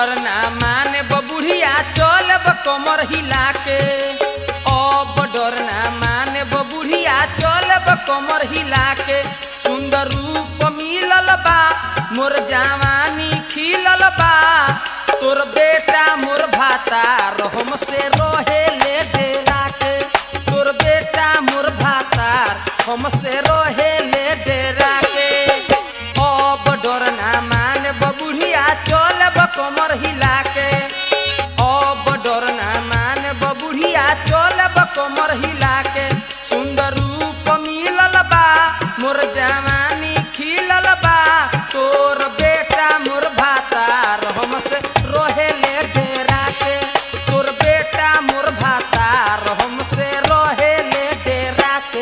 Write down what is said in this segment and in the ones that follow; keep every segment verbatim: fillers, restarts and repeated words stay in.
डर ना माने बुढ़िया चलब कमर हिला के। अब डर ना माने बुढ़िया चलब कमर हिला के। सुंदर रूप मिलल बा मोर जवानी खिलल बा। तोर बेटा मोर भातार हमसे रहे ले डेरा के। तोर बेटा मोर भातार हमसे रहे ले डेरा के। अब डर ना माने बुढ़िया चलब कमर हिला के। अब डर ना माने बुढ़िया चलब कमर हिला के। सुंदर रूप मिलल बा मोर जवानी खिलल बा। तोर बेटा मोर भातार हमसे रहे ले डेरा के। तोर बेटा मोर भातार हमसे रहे ले डेरा के।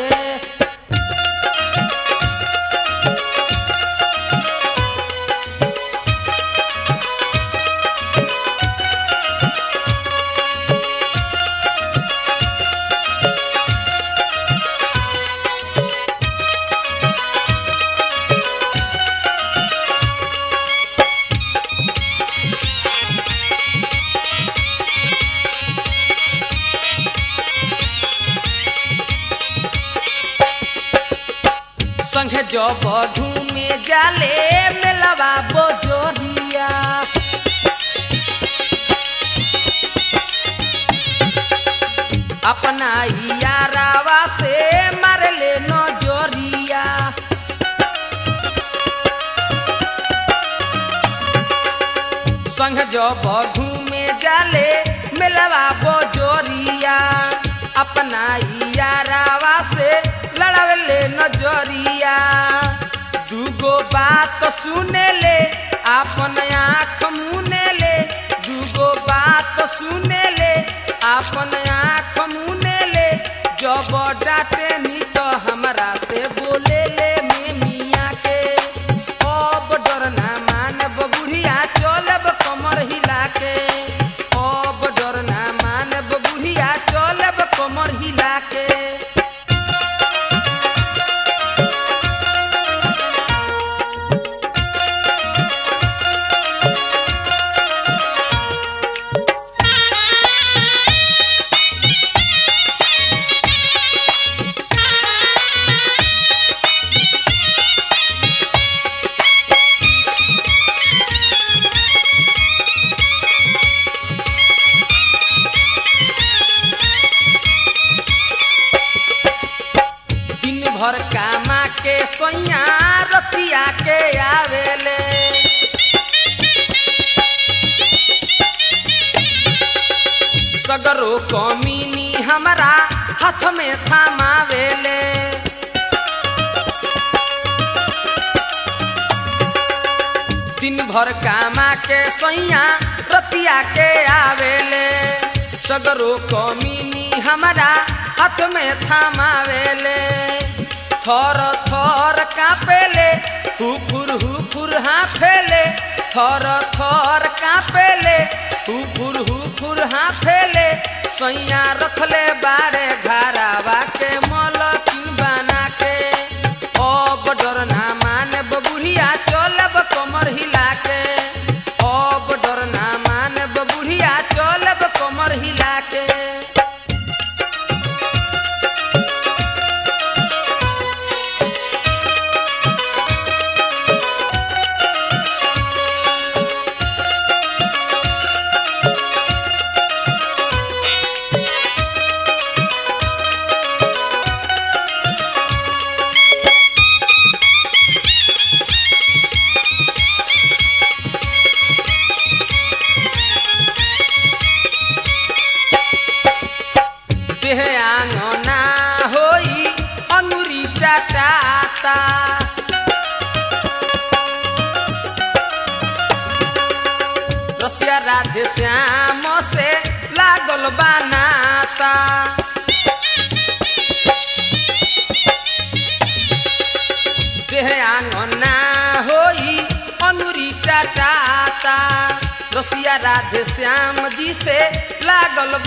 संगे जब घूमे जाले मेलवा बोजोरिया। अपना यारावा से मार ले नजरिया। संग जब घूमे जाले मेलवा बोजोरिया। अपना यारावा से लड़ावले नजरिया। दूगो बात सुने ले आपन आँख मुने ले। दूगो बात सुने ले आपन आँख मुने ले। जब डांटे नी तो हमरा से बोले ले में मियाँ के। अब डर ना माने बुढ़िया चलब कमर हिला के। अब डर ना माने बुढ़िया चलब कमर हिला के। भर कामा के सोइया रतिया के आवेले। सगरो कमीनी हमरा हाथ में थमावेले। दिन भर कामा के सोइया रतिया के आवेले। सगरो कमीनी हमरा हाथ में थमावेले। थर थर कापेले हुफुर हुफुर हाफेले। थर थर कापेले हुफुर हुफुर हाफेले। सैया रखले बाड़े घरावा के मलकिन बना के। अब डर ना माने बुढ़िया चलब कमर हिला के। अब डर ना माने बुढ़िया चलब कमर हिला के। देह आंगना होई अंगुरी चटाता। रसिया राधे श्याम से लागल बनाता। देह आंगना होई अंगुरी चटाता। रसिया राधे श्याम जी से लागल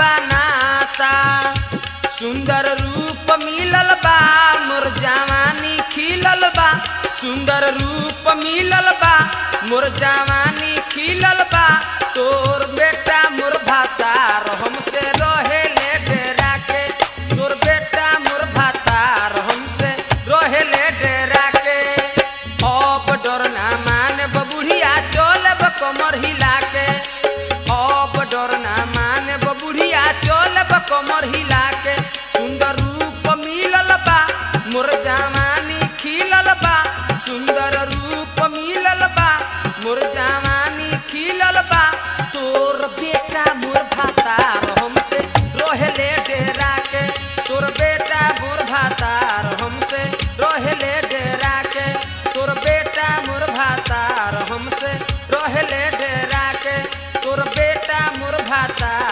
बनाता। सुंदर रूप मिलल बा मोर जवानी खिल खिलल बा सुंदर रूप मिलल बा मोर जवानी खिलल बा तोर बेटा मोर भातार हमसे रहे ले डेरा के तोर बेटा मोर भातार हमसे रहे ले डेरा के अब डर ना माने बुढ़िया चलब कमर हिला के अब डर ना माने बुढ़िया चलब कमर हिला के सुंदर रूप मिलल बा मोर जवानी खिलल बा सुंदर रूप मिलल बा मोर जवानी खिलल बा तोर बेटा मोर भातार हमसे रोहले डेरा के तोर बेटा मोर भातार हमसे रोहले डेरा के तोर बेटा मोर भातार हमसे रोहले डेरा के तोर बेटा मोर भातार